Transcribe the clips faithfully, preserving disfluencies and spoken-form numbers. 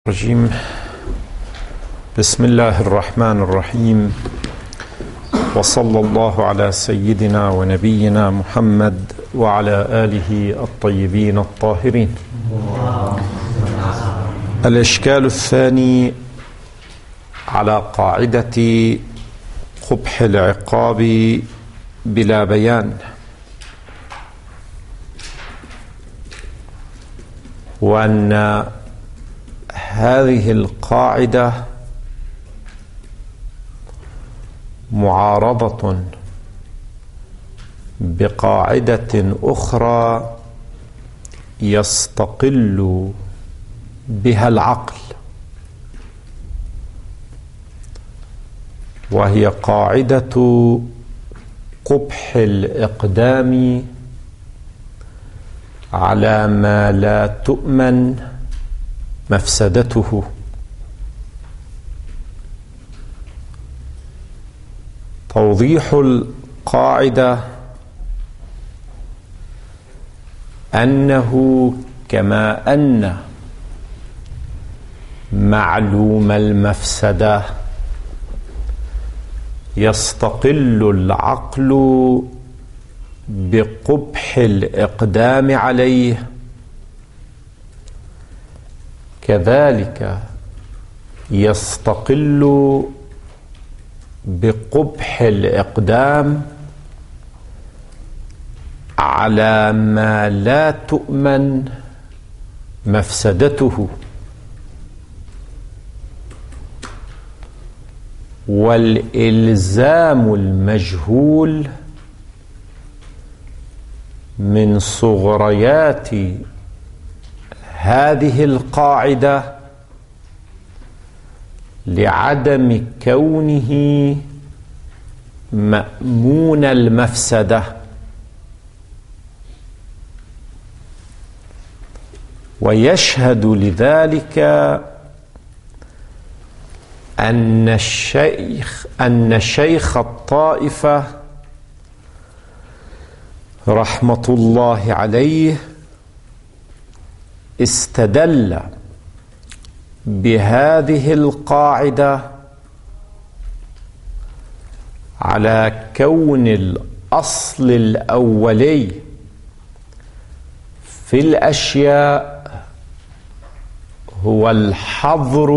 الرجيم. بسم الله الرحمن الرحيم، وصلى الله على سيدنا ونبينا محمد وعلى آله الطيبين الطاهرين. الإشكال الثاني على قاعدة قبح العقاب بلا بيان، وأن هذه القاعدة معارضة بقاعدة أخرى يستقل بها العقل، وهي قاعدة قبح الإقدام على ما لا تؤمن مفسدته. توضيح القاعدة أنه كما أن معلوم المفسدة يستقل العقل بقبح الإقدام عليه، كذلك يستقل بقبح الإقدام على ما لا تؤمن مفسدته. والإلزام المجهول من صغريات هذه القاعدة لعدم كونه مأمون المفسدة، ويشهد لذلك أن الشيخ أن شيخ الطائفة رحمة الله عليه استدل بهذه القاعدة على كون الأصل الأولي في الأشياء هو الحظر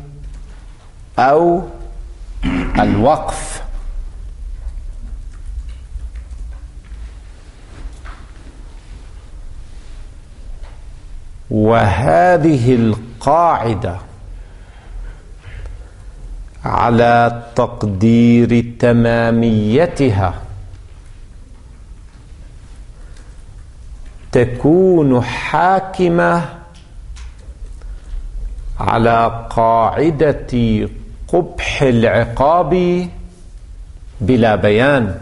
أو الوقف، وهذه القاعدة على تقدير تماميتها تكون حاكمة على قاعدة قبح العقاب بلا بيان،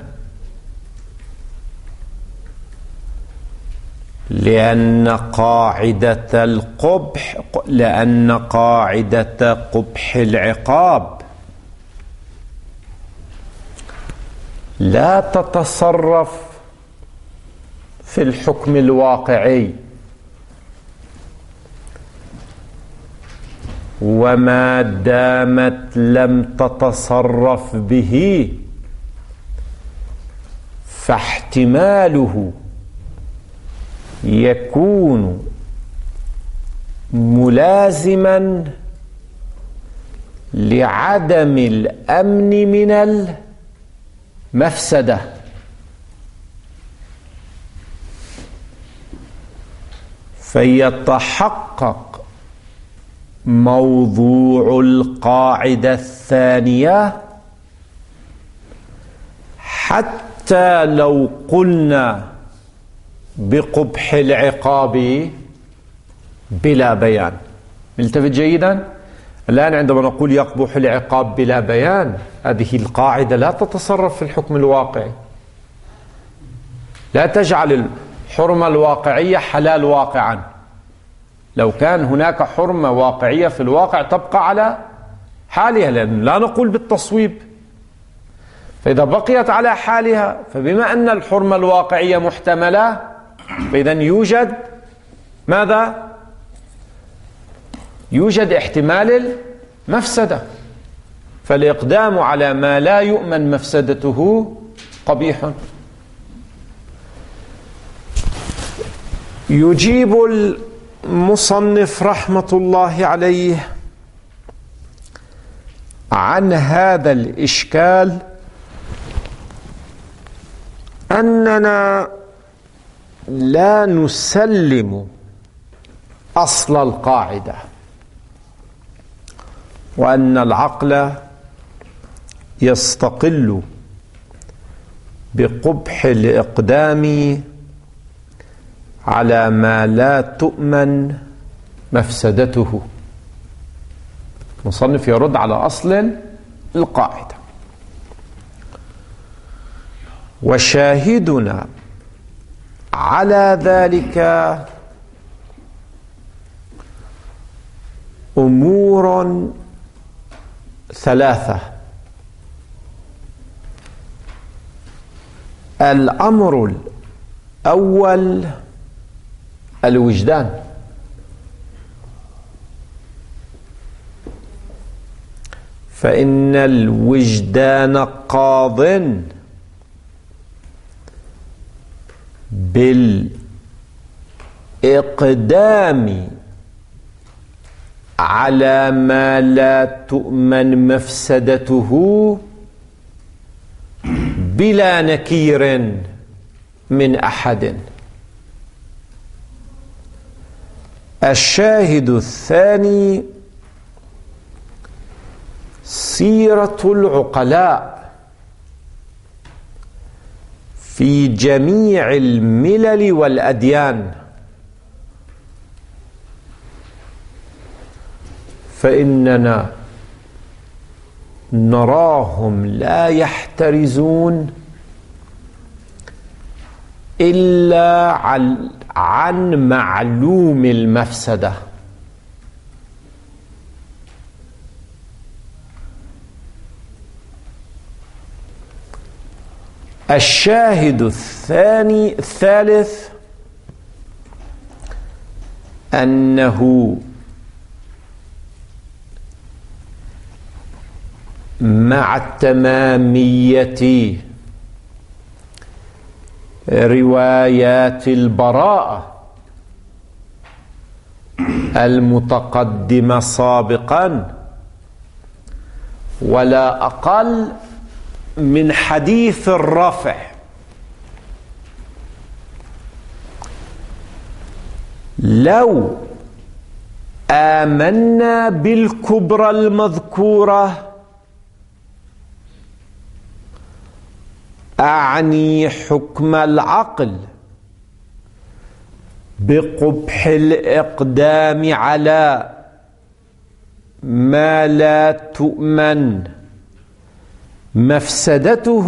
لأن قاعدة القبح لأن قاعدة قبح العقاب لا تتصرف في الحكم الواقعي، وما دامت لم تتصرف به فاحتماله يكون ملازما لعدم الأمن من المفسدة. فيتحقق موضوع القاعدة الثانية حتى لو قلنا بقبح العقاب بلا بيان. التفت جيدا. الآن عندما نقول يقبح العقاب بلا بيان، هذه القاعدة لا تتصرف في الحكم الواقعي، لا تجعل الحرمة الواقعية حلال واقعا. لو كان هناك حرمة واقعية في الواقع تبقى على حالها، لأن لا نقول بالتصويب. فإذا بقيت على حالها، فبما أن الحرمة الواقعية محتملة، فإذا يوجد ماذا؟ يوجد احتمال المفسدة، فالإقدام على ما لا يؤمن مفسدته قبيح. يجيب المصنف رحمة الله عليه عن هذا الإشكال أننا لا نسلم أصل القاعدة، وأن العقل يستقل بقبح الإقدام على ما لا تؤمن مفسدته. المصنف يرد على أصل القاعدة. وشاهدنا على ذلك أمور ثلاثة. الأمر الأول الوجدان، فإن الوجدان قاضٍ بالإقدام على ما لا تؤمن مفسدته بلا نكير من أحد. الشاهد الثاني سيرة العقلاء في جميع الملل والأديان، فإننا نراهم لا يحترزون إلا عن معلوم المفسدة. الشاهد الثاني الثالث أنه مع التمامية روايات البراءة المتقدمة سابقا، ولا أقل من حديث الرفع، لو آمنا بالكبرى المذكورة، أعني حكم العقل بقبح الإقدام على ما لا تؤمن مفسدته،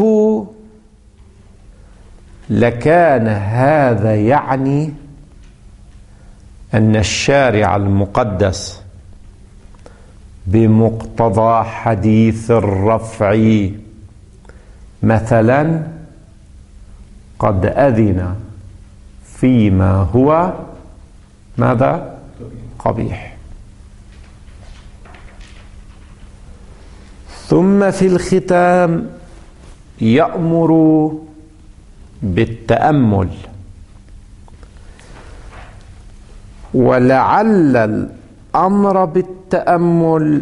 لكان هذا يعني أن الشارع المقدس بمقتضى حديث الرفع مثلا قد أذن فيما هو ماذا؟ قبيح. ثم في الختام يأمر بالتأمل، ولعل الأمر بالتأمل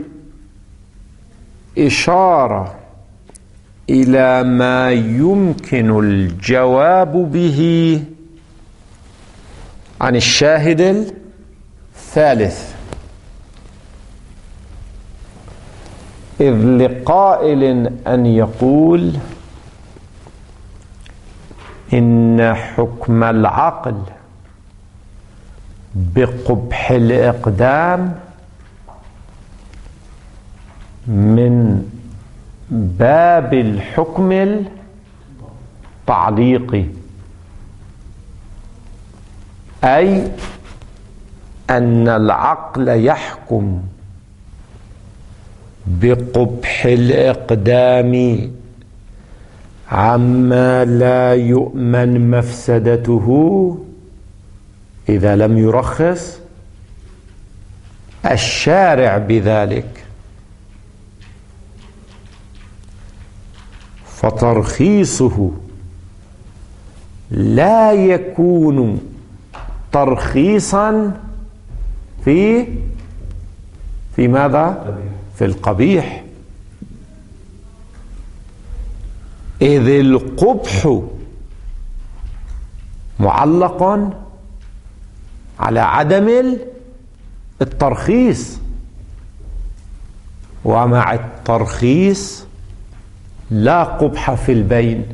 إشارة إلى ما يمكن الجواب به عن الشاهد الثالث، إذ لقائل أن يقول إن حكم العقل بقبح الإقدام من باب الحكم التعليقي، أي أن العقل يحكم بقبح الإقدام عما لا يؤمن مفسدته إذا لم يرخص الشارع بذلك، فترخيصه لا يكون ترخيصا في في ماذا؟ في القبيح، إذ القبح معلق على عدم الترخيص، ومع الترخيص لا قبح في البين.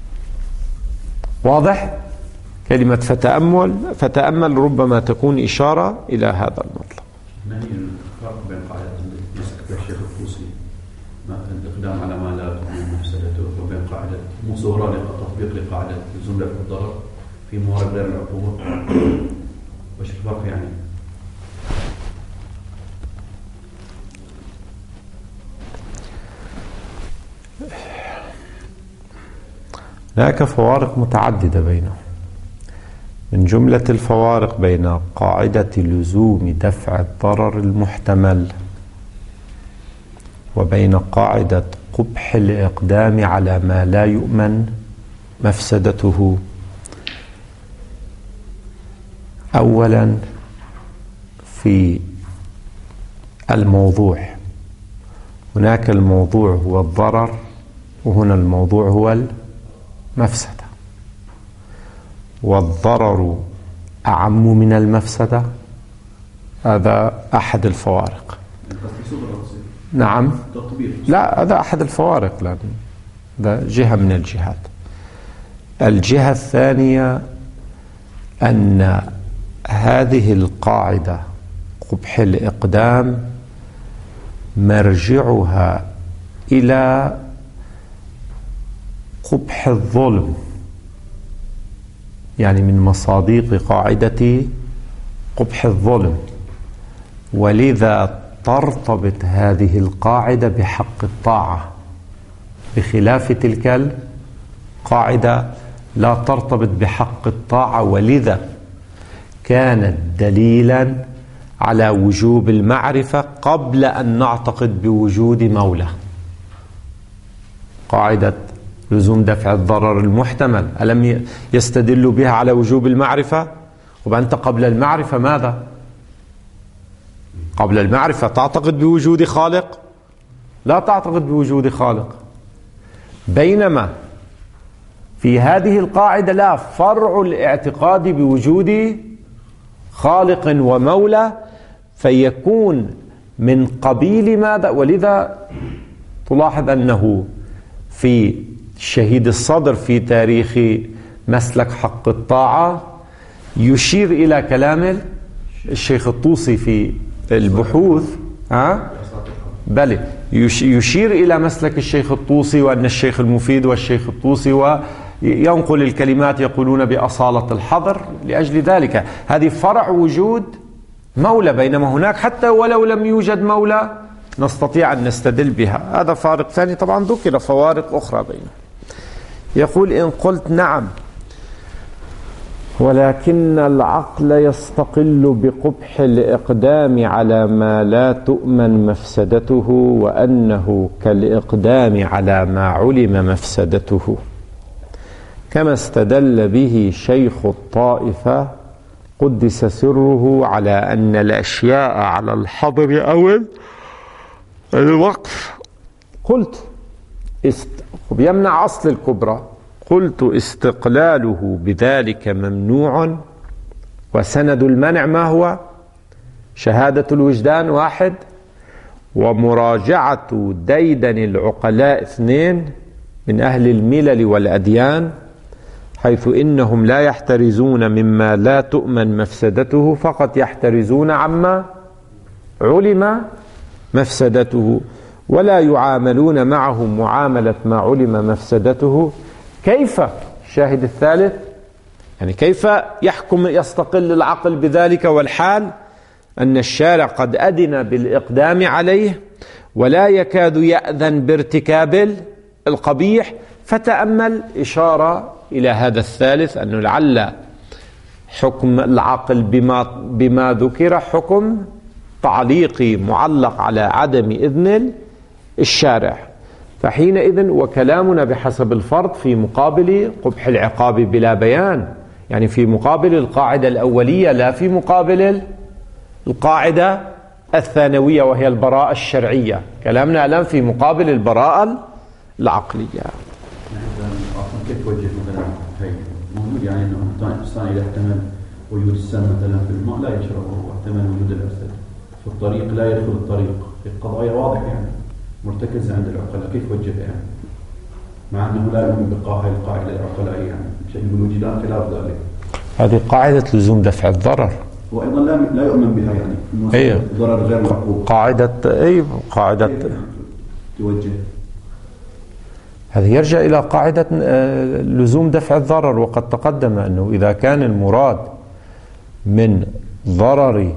واضح؟ كلمة فتأمل فتأمل ربما تكون إشارة إلى هذا المطلب. ما هي الفرق بين قاعدة مسك فيها الشيخ الطوسي الإقدام على ما لا تؤمن مفسدته، وبين قاعدة مصورة لتطبيق لقاعدة لزوم دفع الضرر في موارد غير العقوبة؟ وش الفرق يعني؟ هناك فوارق متعددة بينهم. من جملة الفوارق بين قاعدة لزوم دفع الضرر المحتمل وبين قاعدة قبح الإقدام على ما لا يؤمن مفسدته. أولا في الموضوع، هناك الموضوع هو الضرر، وهنا الموضوع هو المفسدة، والضرر أعم من المفسدة. هذا أحد الفوارق. نعم، لا، هذا أحد الفوارق، لأن هذا جهة من الجهات. الجهة الثانية أن هذه القاعدة قبح الإقدام مرجعها إلى قبح الظلم، يعني من مصادق قاعدة قبح الظلم، ولذا ترتبط هذه القاعدة بحق الطاعة، بخلاف تلك القاعدة لا ترتبط بحق الطاعة، ولذا كانت دليلا على وجوب المعرفة قبل أن نعتقد بوجود مولى. قاعدة لزوم دفع الضرر المحتمل ألم يستدل بها على وجوب المعرفة؟ وأنت قبل المعرفة ماذا؟ قبل المعرفة تعتقد بوجود خالق؟ لا تعتقد بوجود خالق. بينما في هذه القاعدة لا، فرع الاعتقاد بوجود خالق ومولى، فيكون من قبيل ماذا؟ ولذا تلاحظ أنه في شهيد الصدر في تاريخ مسلك حق الطاعة يشير إلى كلام الشيخ الطوسي في البحوث، ها؟ بل يشير إلى مسلك الشيخ الطوسي، وأن الشيخ المفيد والشيخ الطوسي، وينقل الكلمات يقولون بأصالة الحظر. لأجل ذلك هذه فرع وجود مولى، بينما هناك حتى ولو لم يوجد مولى نستطيع أن نستدل بها. هذا فارق ثاني. طبعا ذكر فوارق أخرى بينهم. يقول: إن قلت نعم، ولكن العقل يستقل بقبح الإقدام على ما لا تؤمن مفسدته، وأنه كالإقدام على ما علم مفسدته، كما استدل به شيخ الطائفة قدس سره على أن الأشياء على الحظر أو الوقف. قلت است... يمنع أصل الكبرى. قلت: استقلاله بذلك ممنوع، وسند المنع ما هو؟ شهادة الوجدان واحد، ومراجعة ديدن العقلاء اثنين من أهل الملل والأديان، حيث إنهم لا يحترزون مما لا تؤمن مفسدته، فقط يحترزون عما علم مفسدته، ولا يعاملون معه معاملة ما علم مفسدته. كيف؟ الشاهد الثالث، يعني كيف يحكم يستقل العقل بذلك، والحال أن الشارع قد أذن بالإقدام عليه ولا يكاد يأذن بارتكاب القبيح. فتأمل إشارة إلى هذا الثالث، أنه لعل حكم العقل بما, بما ذكر حكم تعليقي معلق على عدم إذن الشارع، فحينئذ وكلامنا بحسب الفرض في مقابل قبح العقاب بلا بيان، يعني في مقابل القاعدة الأولية لا في مقابل القاعدة الثانوية وهي البراءة الشرعية. كلامنا الآن في مقابل البراءة العقلية. كيف توجه مثلا هي موجود يعني انه الانسان اذا احتمل وجود السم مثلا في الماء لا يشربه، واحتمل وجود الاسد في الطريق لا يدخل الطريق، في قضايا واضحه يعني مرتكزه عند العقلاء، كيف وجهها يعني؟ مع انه لا يؤمن بقاعده القاعده العقلائيه يعني شيء يقول وجدان خلاف ذلك. هذه قاعدة لزوم دفع الضرر، وايضا لا لا يؤمن بها يعني ايوه ضرر غير معقول. قاعدة اي قاعدة توجه هذا يرجع إلى قاعدة لزوم دفع الضرر، وقد تقدم أنه إذا كان المراد من ضرر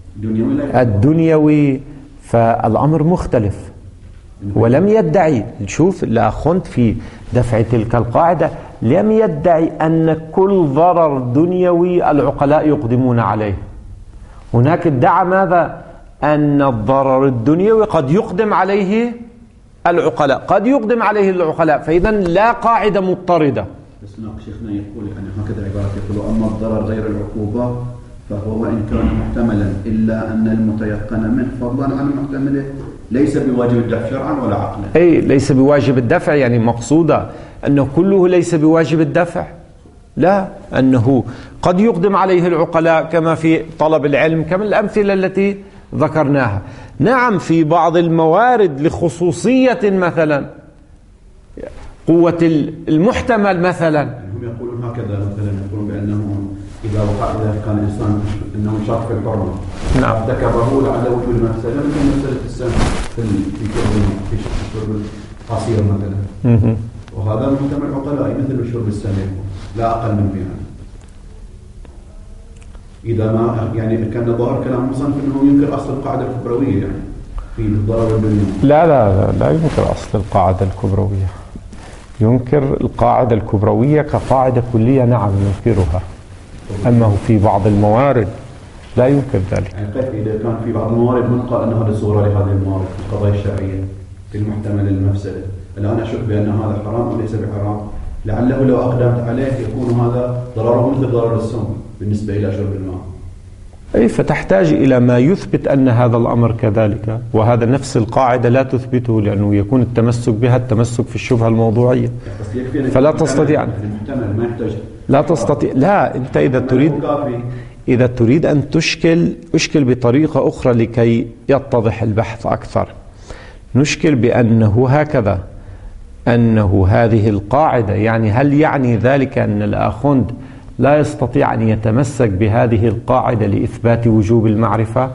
الدنيوي فالأمر مختلف، ولم يدعي، شوف الأخوند في دفع تلك القاعدة لم يدعي أن كل ضرر دنيوي العقلاء يقدمون عليه، هناك ادعى ماذا؟ أن الضرر الدنيوي قد يقدم عليه العقلاء، قد يقدم عليه العقلاء، فإذا لا قاعدة مضطردة. بس شيخنا يقول يعني هكذا عبارة يقول أما الضرر غير العقوبة فهو وإن كان محتملا إلا أن المتيقن منه فضلا عن محتمله ليس بواجب الدفع شرعا ولا عقلا. أي ليس بواجب الدفع، يعني مقصودة أنه كله ليس بواجب الدفع، لا، أنه قد يقدم عليه العقلاء كما في طلب العلم كما الأمثلة التي ذكرناها. نعم في بعض الموارد لخصوصية مثلا قوة المحتمل مثلا، هم يقولون هكذا مثلا يقولون بأنه إذا وقع إذا كان الإنسان أنه شاك في الحرمة نعم ارتكبه لعل وجود مسألة مثل مسألة السم في في في شرب العصير مثلا، وهذا محتمل عقلائي مثل شرب السم لا أقل من بيان. إذا ما يعني كان ظاهر كلام مصنف أنه ينكر أصل القاعدة الكبروية يعني في الضرر الدنيوي. لا لا لا, لا ينكر أصل القاعدة الكبروية، ينكر القاعدة الكبروية كقاعدة كلية، نعم ينكرها، أما في بعض الموارد لا ينكر ذلك. يعني كيف إذا كان في بعض الموارد من قال أن هذه صورة لهذه الموارد في القضايا الشرعية في المحتمل المفسدة، الآن أشك بأن هذا حرام وليس بحرام، لعله لو أقدمت عليه يكون هذا ضرره مثل ضرر السم بالنسبة إلى شرب الماء. أي فنحتاج إلى ما يثبت أن هذا الأمر كذلك، وهذا نفس القاعدة لا تثبته، لأنه يكون التمسك بها التمسك في الشبهة الموضوعية، فلا تستطيع ما يحتاج لا تستطيع لا أنت إذا تريد إذا تريد أن تشكل أشكل بطريقة أخرى لكي يتضح البحث أكثر. نشكل بأنه هكذا، أنه هذه القاعدة، يعني هل يعني ذلك أن الآخوند لا يستطيع أن يتمسك بهذه القاعدة لإثبات وجوب المعرفة؟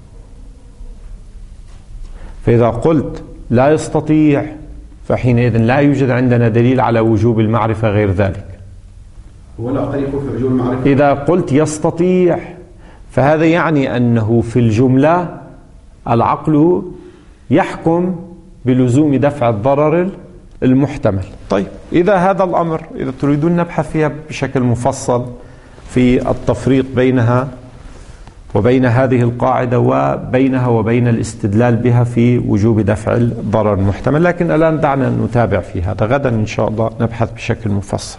فإذا قلت لا يستطيع فحينئذ لا يوجد عندنا دليل على وجوب المعرفة غير ذلك. ولا أقل يقول في وجوب المعرفة. إذا قلت يستطيع فهذا يعني أنه في الجملة العقل يحكم بلزوم دفع الضرر المحتمل. طيب إذا هذا الأمر إذا تريدون نبحث فيها بشكل مفصل في التفريق بينها وبين هذه القاعدة وبينها وبين الاستدلال بها في وجوب دفع الضرر المحتمل، لكن الآن دعنا نتابع في هذا، غدا إن شاء الله نبحث بشكل مفصل.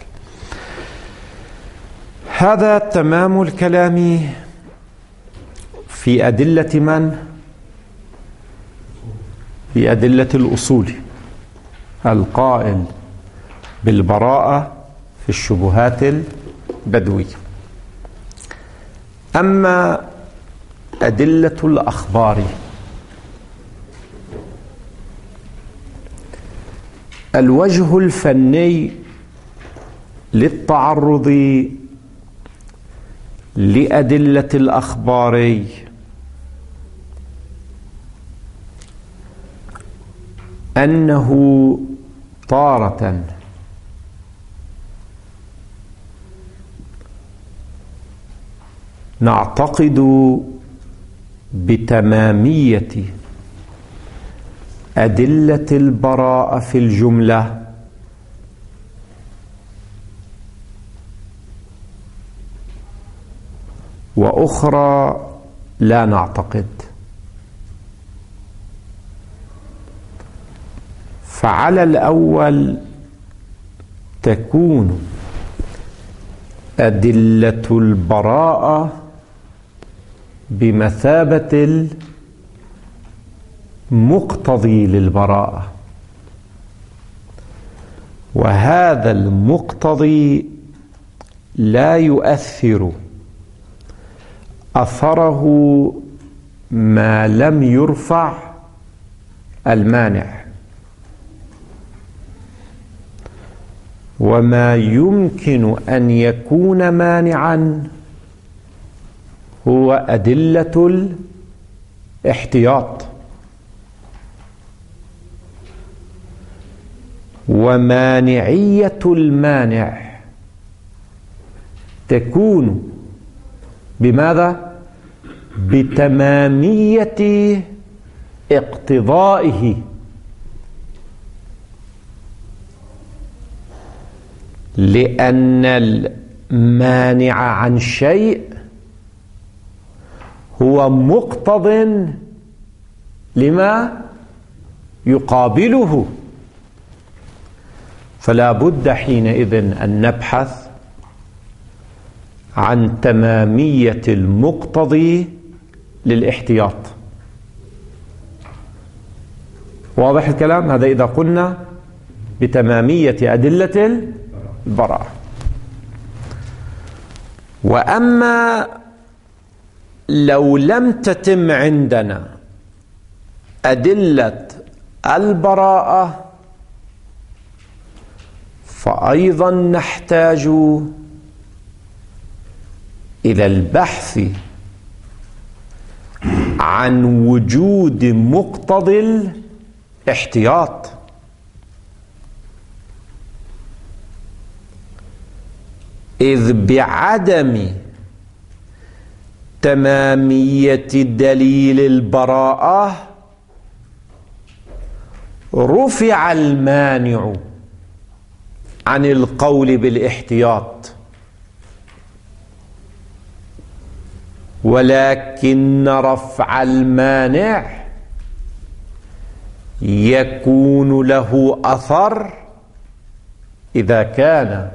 هذا تمام الكلام في أدلة من؟ في أدلة الأصول، القائل بالبراءة في الشبهات البدوية. أما أدلة الأخبار الوجه الفني للتعرض لأدلة الأخبار أنه تارة نعتقد بتمامية أدلة البراءة في الجملة، وأخرى لا نعتقد. فعلى الأول تكون أدلة البراءة بمثابة المقتضي للبراءة، وهذا المقتضي لا يؤثر أثره ما لم يرفع المانع، وما يمكن أن يكون مانعا هو أدلة الاحتياط، ومانعية المانع تكون بماذا؟ بتمامية اقتضائه، لأن المانع عن شيء هو مقتض لما يقابله، فلا بد حينئذ أن نبحث عن تمامية المقتضي للاحتياط. واضح الكلام؟ هذا إذا قلنا بتمامية أدلة البراءة. وأما لو لم تتم عندنا أدلة البراءة فأيضا نحتاج إلى البحث عن وجود مقتضى الاحتياط، إذ بعدم تمامية دليل البراءة رفع المانع عن القول بالاحتياط، ولكن رفع المانع يكون له أثر إذا كان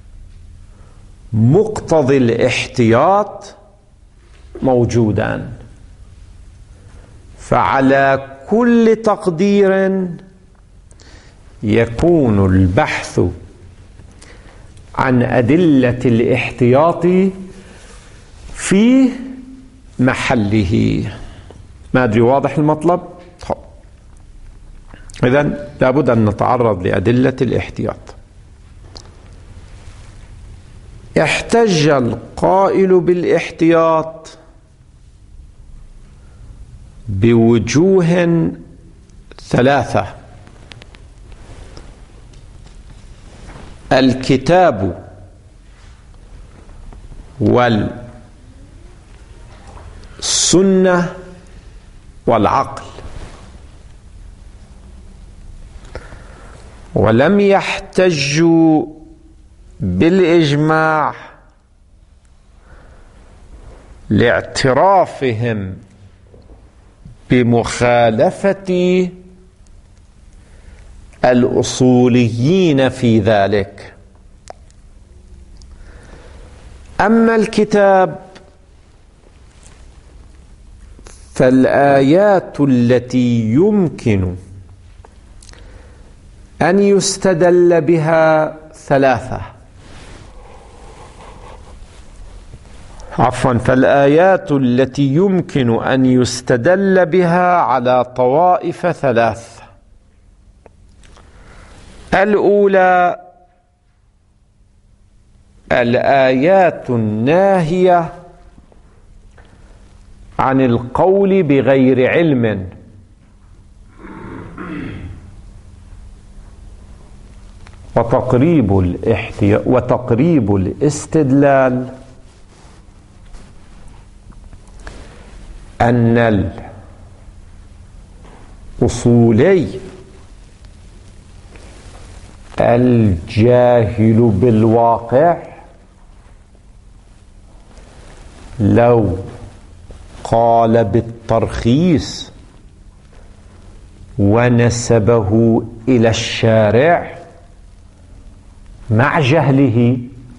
مقتضي الاحتياط موجودان. فعلى كل تقدير يكون البحث عن أدلة الاحتياط في محله. ما أدري واضح المطلب؟ إذن لابد أن نتعرض لأدلة الاحتياط. احتج القائل بالاحتياط بوجوه ثلاثة: الكتاب والسنة والعقل، ولم يحتجوا بالإجماع لاعترافهم بمخالفة الأصوليين في ذلك. أما الكتاب فالآيات التي يمكن أن يستدل بها ثلاثة، عفوا فالآيات التي يمكن أن يستدل بها على طوائف ثلاث: الأولى الآيات الناهية عن القول بغير علم، وتقريب الاحتياط وتقريب الاستدلال أن الأصولي الجاهل بالواقع لو قال بالترخيص ونسبه إلى الشارع مع جهله،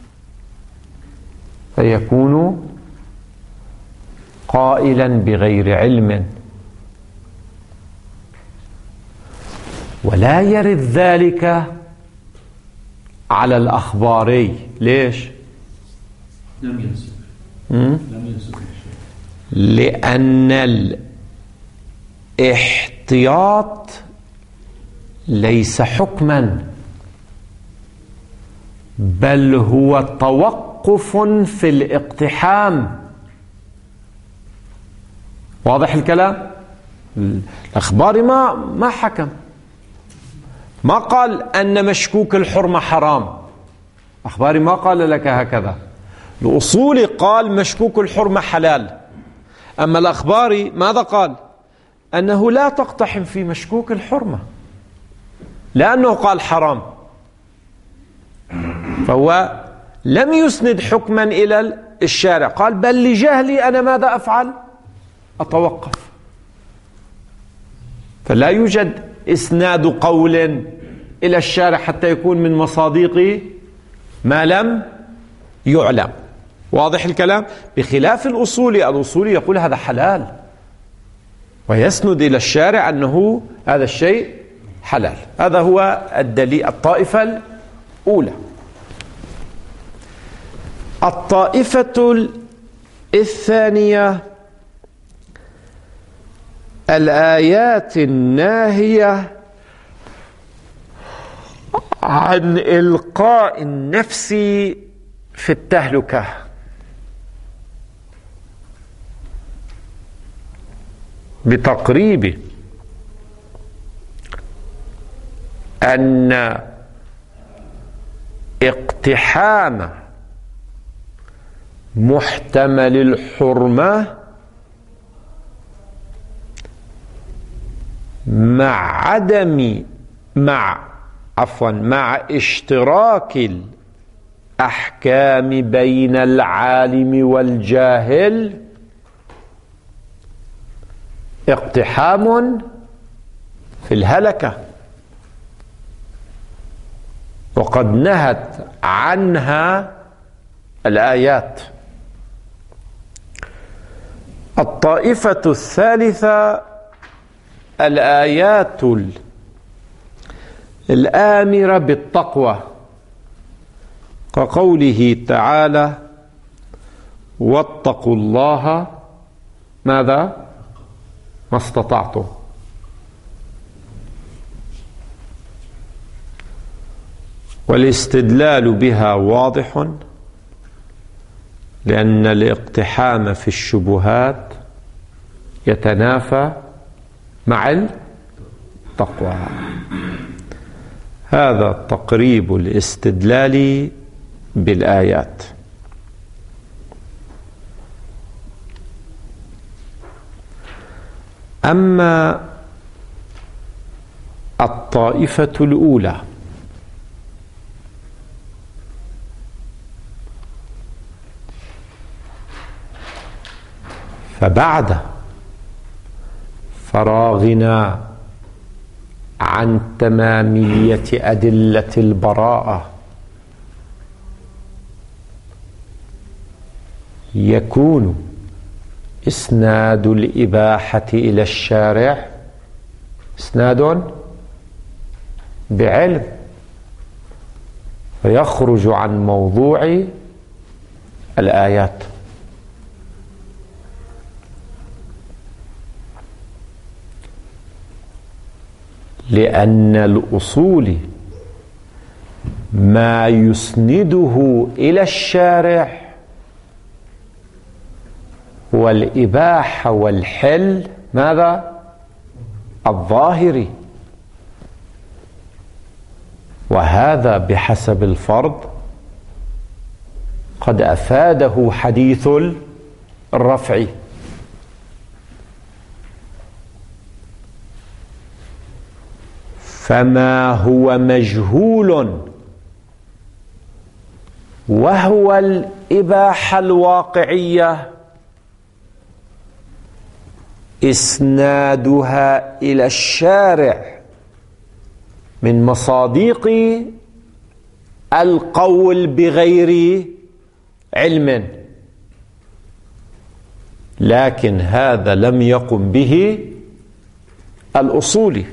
فيكون قائلا بغير علم، ولا يرد ذلك على الأخباري. ليش؟ لم ينسب لم ينسب لأن الاحتياط ليس حكما، بل هو توقف في الاقتحام. واضح الكلام؟ الأخباري ما ما حكم، ما قال أن مشكوك الحرمة حرام. أخباري ما قال لك هكذا. الأصولي قال مشكوك الحرمة حلال، أما الأخباري ماذا قال؟ أنه لا تقتحم في مشكوك الحرمة، لأنه قال حرام، فهو لم يسند حكما إلى الشارع، قال بل لجهلي أنا ماذا أفعل؟ أتوقف. فلا يوجد إسناد قول إلى الشارع حتى يكون من مصادق ما لم يعلم. واضح الكلام؟ بخلاف الأصولي، الأصولي يقول هذا حلال ويسند إلى الشارع أنه هذا الشيء حلال. هذا هو الدليل. الطائفة الأولى. الطائفة الثانية الآيات الناهية عن إلقاء النفس في التهلكة. بتقريب أن اقتحام محتمل الحرمة مع عدم مع عفوا مع اشتراك الأحكام بين العالم والجاهل اقتحام في الهلكة، وقد نهت عنها الآيات. الطائفة الثالثة الآيات الآمرة بالتقوى، كقوله تعالى واتقوا الله ماذا؟ ما استطعتم. والاستدلال بها واضح، لأن الاقتحام في الشبهات يتنافى مع التقوى. هذا تقريب الاستدلال بالآيات. أما الطائفة الأولى فبعد فراغنا عن تمامية أدلة البراءة يكون إسناد الإباحة إلى الشارع إسناد بعلم، فيخرج عن موضوع الآيات. لأن الأصول ما يسنده إلى الشارع هو الإباحة والحل ماذا؟ الظاهري، وهذا بحسب الفرض قد أفاده حديث الرفع. فما هو مجهول وهو الإباحة الواقعية إسنادها إلى الشارع من مصادق القول بغير علم، لكن هذا لم يقم به الأصولي.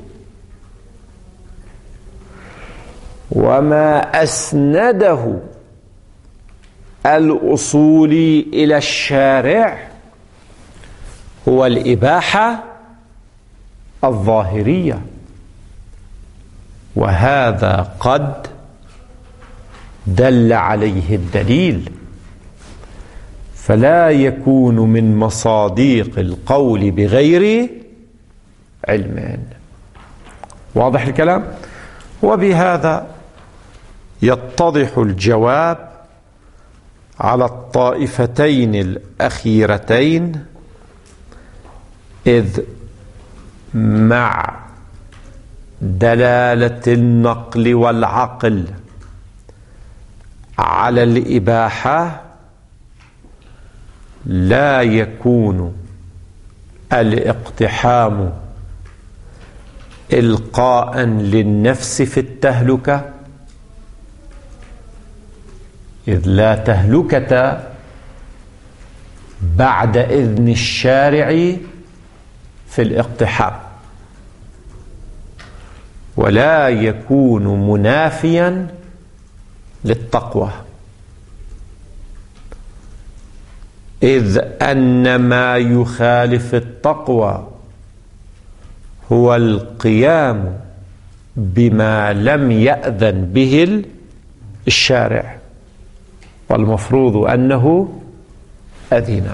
وما أسنده الأصولي إلى الشارع هو الإباحة الظاهرية، وهذا قد دل عليه الدليل، فلا يكون من مصادق القول بغير علم. واضح الكلام؟ وبهذا يتضح الجواب على الطائفتين الأخيرتين، إذ مع دلالة النقل والعقل على الإباحة لا يكون الاقتحام إلقاء للنفس في التهلكة، إذ لا تهلكة بعد إذن الشارع في الاقتحام، ولا يكون منافيا للتقوى، إذ أن ما يخالف التقوى هو القيام بما لم يأذن به الشارع، والمفروض أنه أذن.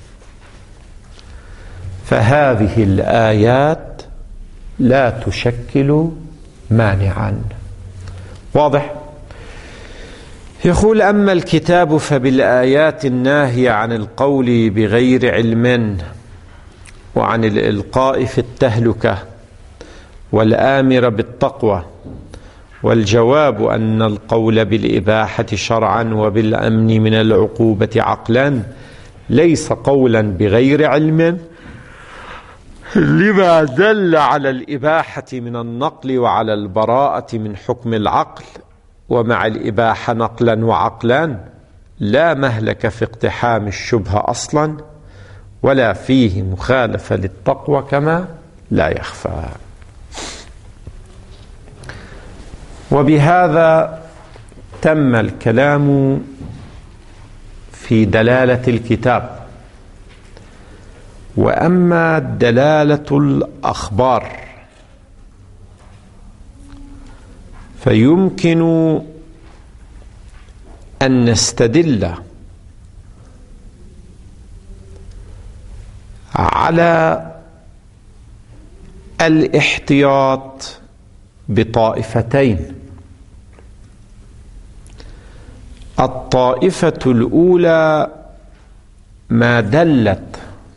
فهذه الآيات لا تشكل مانعا. واضح؟ يقول: أما الكتاب فبالآيات الناهية عن القول بغير علم وعن الإلقاء في التهلكة والآمر بالتقوى، والجواب أن القول بالإباحة شرعا وبالأمن من العقوبة عقلا ليس قولا بغير علم، لما دل على الإباحة من النقل وعلى البراءة من حكم العقل، ومع الإباحة نقلا وعقلا لا مهلك في اقتحام الشبهة أصلا، ولا فيه مخالفة للتقوى كما لا يخفى. وبهذا تم الكلام في دلالة الكتاب. وأما دلالة الأخبار فيمكن أن نستدل على الاحتياط بطائفتين. الطائفة الأولى ما دلت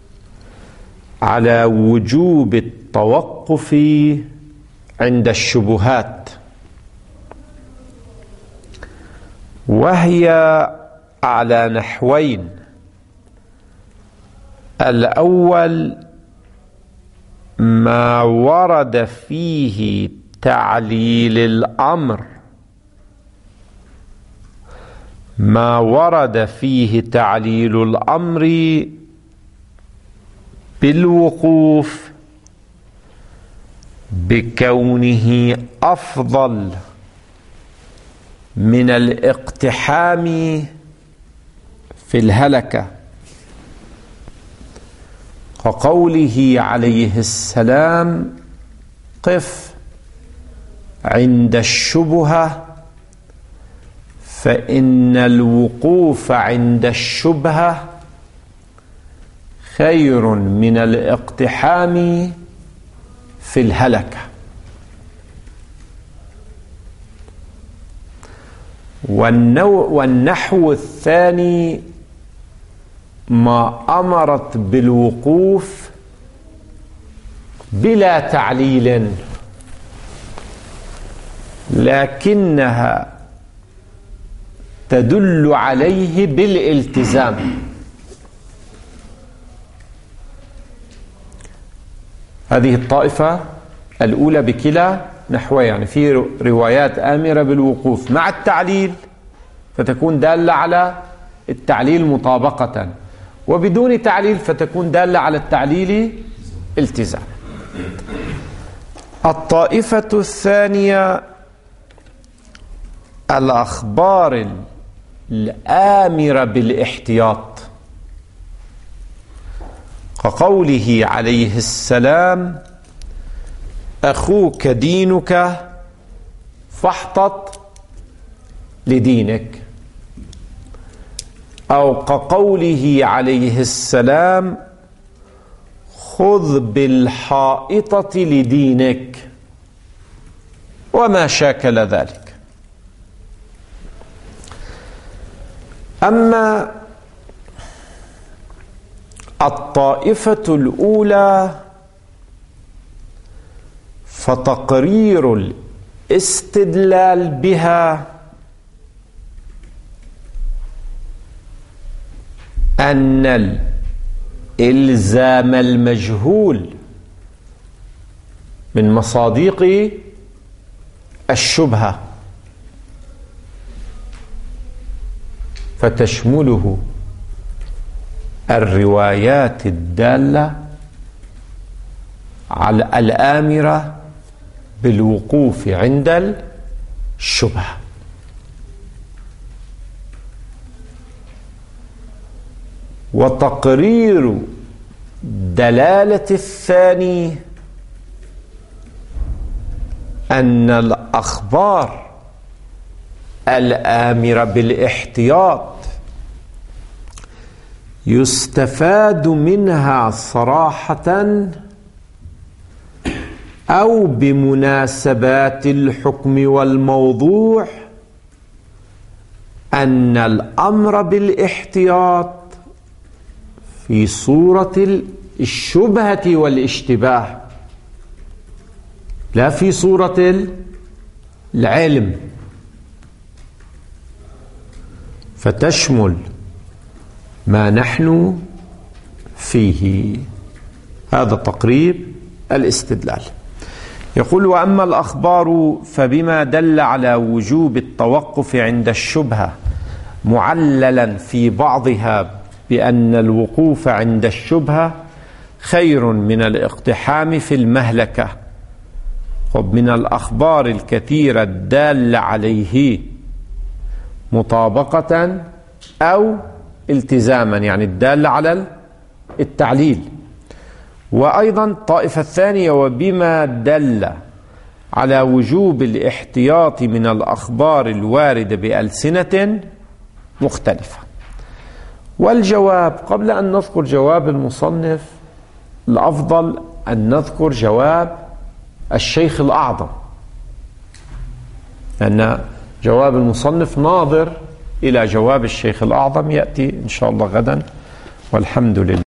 على وجوب التوقف عند الشبهات، وهي على نحوين: الأول ما ورد فيه تعليل الأمر، ما ورد فيه تعليل الأمر بالوقوف بكونه أفضل من الاقتحام في الهلكة، كقوله عليه السلام: قف عند الشبهة فإن الوقوف عند الشبهة خير من الاقتحام في الهلكة. والنوع والنحو الثاني ما أمرت بالوقوف بلا تعليل، لكنها تدل عليه بالالتزام، هذه الطائفة الأولى بكلا نحوها، يعني في روايات آمرة بالوقوف مع التعليل فتكون دالة على التعليل مطابقة، وبدون تعليل فتكون دالة على التعليل التزام. الطائفة الثانية الأخبار الآمرة بالاحتياط، كقوله عليه السلام: أخوك دينك فاحتط لدينك، أو كقوله عليه السلام: خذ بالحائطة لدينك، وما شاكل ذلك. أما الطائفة الأولى فتقرير الاستدلال بها أن الإلزام المجهول من مصادق الشبهة، فتشمله الروايات الدالة على الآمرة بالوقوف عند الشبهة. وتقرير دلالة الثاني أن الأخبار الآمرة بالاحتياط يستفاد منها صراحة أو بمناسبات الحكم والموضوع أن الأمر بالاحتياط في صورة الشبهة والاشتباه، لا في صورة العلم، فتشمل ما نحن فيه. هذا تقريب الاستدلال. يقول: وأما الأخبار فبما دل على وجوب التوقف عند الشبهة، معللا في بعضها بأن الوقوف عند الشبهة خير من الاقتحام في المهلكة، ومن الأخبار الكثيرة الدالة عليه مطابقة أو التزاما، يعني الدالة على التعليل. وأيضا الطائفة الثانية: وبما دل على وجوب الاحتياط من الأخبار الواردة بألسنة مختلفة. والجواب، قبل أن نذكر جواب المصنف الأفضل أن نذكر جواب الشيخ الأعظم، لأن جواب المصنف ناظر إلى جواب الشيخ الأعظم، يأتي إن شاء الله غدا، والحمد لله.